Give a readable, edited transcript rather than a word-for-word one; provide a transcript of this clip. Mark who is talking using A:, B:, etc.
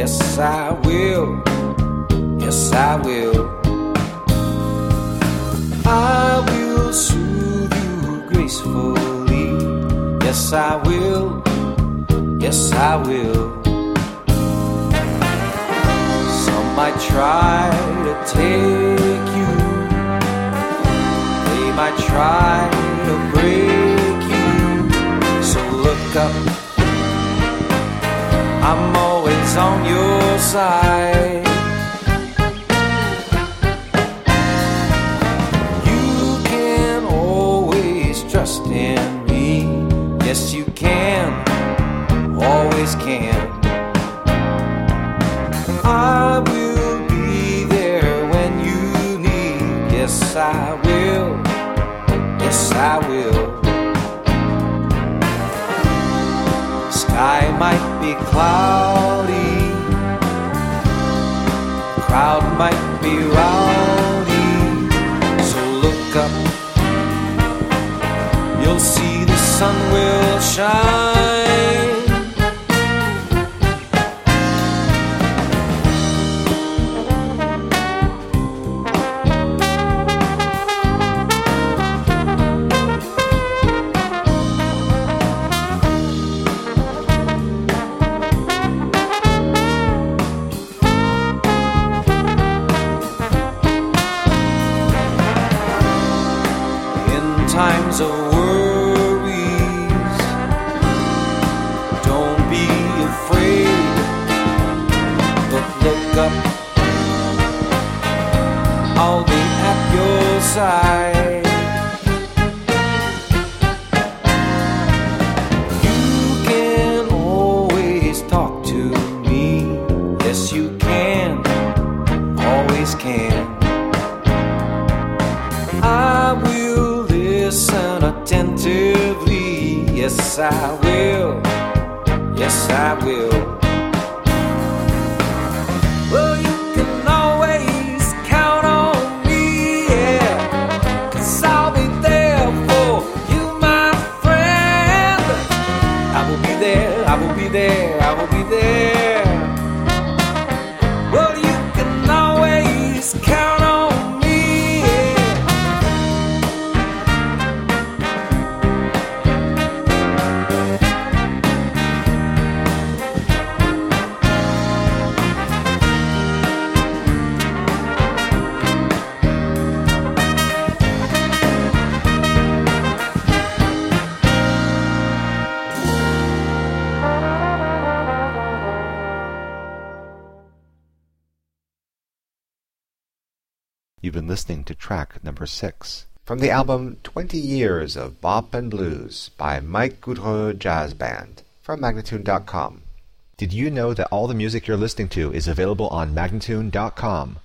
A: Yes, I will. Yes, I will. I will soothe you gracefully. Yes, I will. Yes, I will. Some might try to take you. They might try to break you. So look up. I'm always on your side. You can always trust in me. Yes, you can. Always can. I will be there when you need. Yes, I will. Yes, I will. Sky might be cloudy, crowd might be rowdy. So look up, you'll see the sun will shine. Times of worries, don't be afraid, but look up, I'll be at your side. You can always talk to me. Yes, you can, always can. I will listen attentively. Yes, I will. Yes, I will. Well, you can always count on me, yeah, 'cause I'll be there for you, my friend. I will be there, I will be there, I will be there. Well, you can always count on me.
B: You've been listening to track number 6 from the album 20 Years of Bop and Blues by Mike Goudreau Jazz Band from Magnatune.com. Did you know that all the music you're listening to is available on Magnatune.com?